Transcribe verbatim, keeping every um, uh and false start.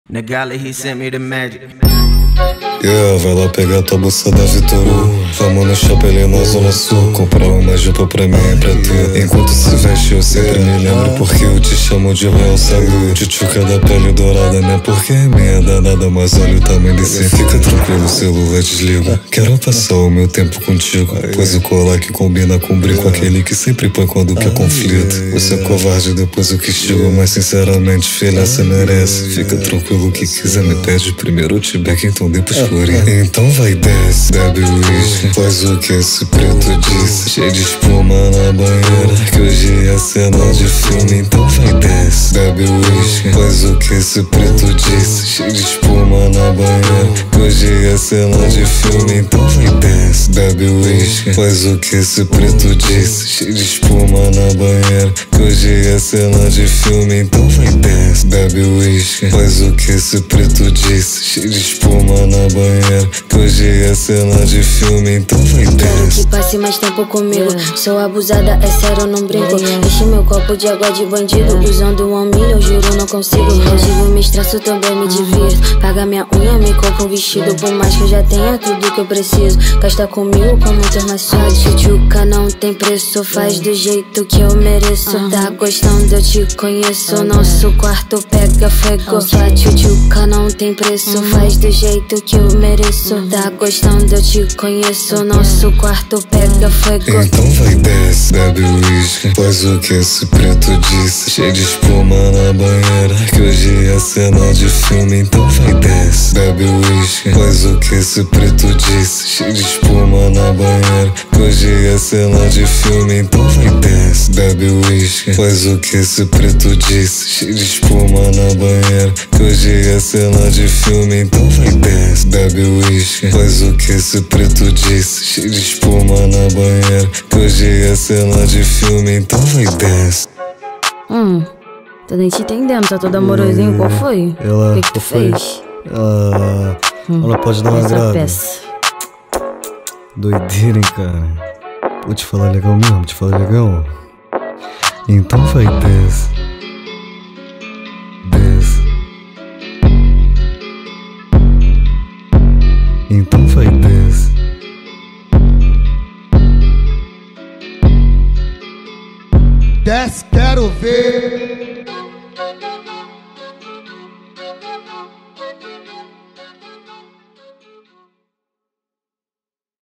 Nagala, he sent me the magic. Yeah, vai lá pegar tua bolsa da Vitoru. Vamos no shopping ali na Zona Sul, comprar uma jupa pra mim e pra tu. Enquanto se veste eu sempre me lembro porque eu te chamo de Real Sagu. Tchutchuca da pele dourada, né? Porque é minha danada, mas olha o tamanho desse. Fica tranquilo, o celular desliga. Quero passar o meu tempo contigo, pois o colar que combina com o brinco, aquele que sempre põe quando quer conflito. Você é covarde, depois eu que chego, mas sinceramente, filha, cê merece. Fica tranquilo, o que quiser me pede. Primeiro eu te beco, então depois florinha. Então vai, desce, bebe uísque, faz o que esse preto disse. Cheio de espuma na banheira, que hoje é cena de filme. Então vai, desce, bebe uísque, faz o que esse preto disse. Cheio de espuma na banheira, que hoje é cena de filme. Então vai, desce, bebe uísque, faz o que esse preto disse. Cheio de espuma na banheira, que hoje é cena de filme. Então vai, desce, bebe uísque, faz o que esse preto disse. Cheio de espuma na banheira, que hoje é cena de filme. Então vai, desce. Quero que passe mais tempo comigo. Sou abusada, é sério, não brinco. Enche meu copo de água de bandido. Usando um milho, eu juro, não consigo. Hoje eu me estresso, também me divirto. Paga minha unha, me compra um vestido. Por mais que eu já tenha tudo que eu preciso, gasta comigo como termaçado. Tchutchuca não tem preço, faz do jeito que eu mereço. Tá gostando, eu te conheço. Nosso quarto pega fogo. Sua tchutchuca não tem preço, faz do jeito que eu mereço. Tá gostando, eu te conheço. Nosso quarto pega fogo. Então vai, desce, bebe uísque, faz o que esse preto disse. Cheio de espuma na banheira, que hoje é cena de filme. Então vai, desce, bebe uísque, faz o que esse preto disse. Cheio de espuma na banheira, que hoje é cena de filme. Então vai, desce, bebe uísque, faz o que esse preto disse. Cheio de espuma na banheira, que hoje é cena de filme. Então vai, desce, bebe uísque, faz o que esse preto disse. Cheio de espuma na banheira, que hoje é cena de filme. Então vai, desce. Hum, tô nem te entendendo, tá todo amorosinho, qual foi? Ela, o que que tu foi? fez? Ela, hum, ela pode dar uma essa grada. peça. Doideira, hein, cara. Vou te falar legal mesmo, vou te falar legal. Então vai, desce. Desce. Então vai, desce. Desce, quero ver.